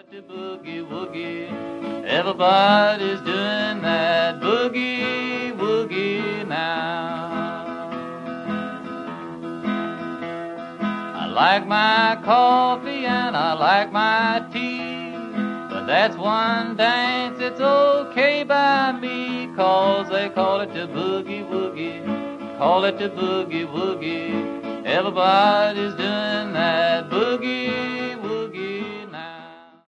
The boogie woogie, everybody's doing that boogie woogie now. I like my coffee and I like my tea, but that's one dance it's okay by me, 'cause they call it the boogie woogie, call it the boogie woogie, everybody's doing that boogie